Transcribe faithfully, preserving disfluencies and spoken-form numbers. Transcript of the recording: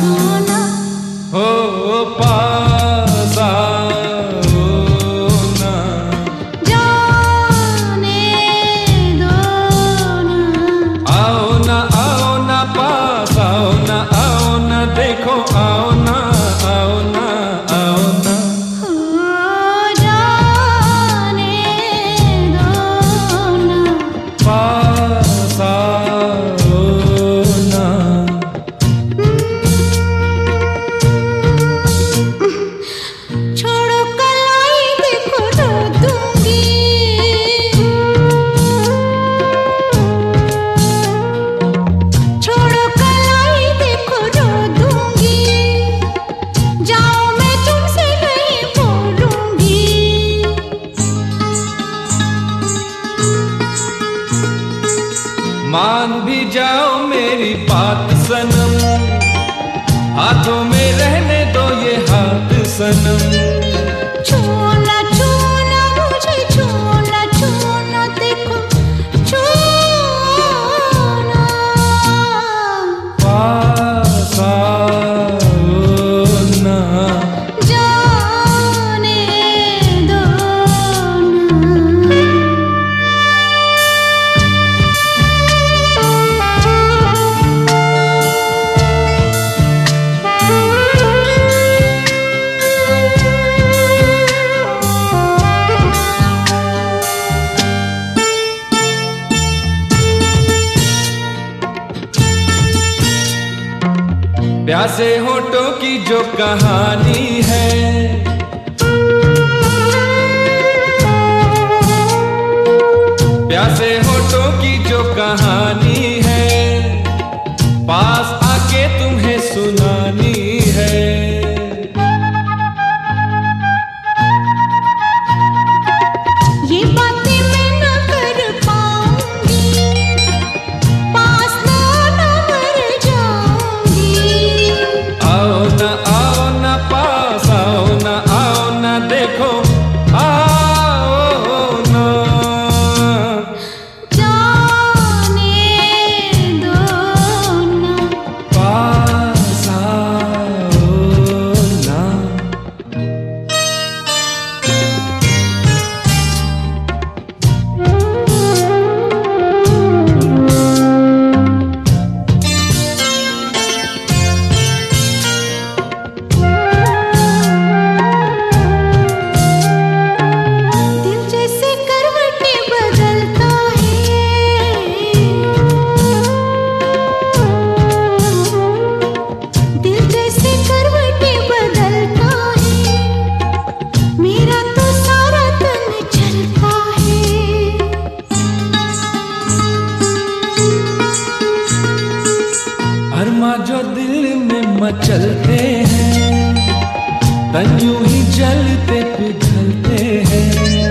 सोना हो पास आओ ना, जाने दो ना, आओ ना आओ ना पास आओ ना, आओ ना देखो आओ ना, आओ ना आओ ना, हो जाने दो ना, पास आओ ना। छोड़ो कलाई देखो रो दूंगी, छोड़ो कलाई देखो रो दूंगी, जाओ मैं तुमसे नहीं बोलूंगी। मान भी जाओ मेरी बात सनम, हाथों में रहने दो ये हाथ सनम। छूना छूना मुझे छूना छूना देखो छूना, पास आओ ना, जाने दो ना। प्यासे होठों की जो कहानी है, प्यासे होठों की जो कहानी है, पास आके तुम्हें सुनानी है। ये बातें मैं न कर पाऊंगी, पास ना ना मर जाऊंगी। आओ ना आओ ना पास आओ ना, आओ ना देखो आओ ना, जाने दो ना, पास आओ ना। दिल जैसे करवटें बदलता है, दिल जैसे करवटें बदलता है, मेरा तो सारा तन चलता है। अरमा जो दिल में मचलते हैं, तन यूं ही जलते पिघलते हैं।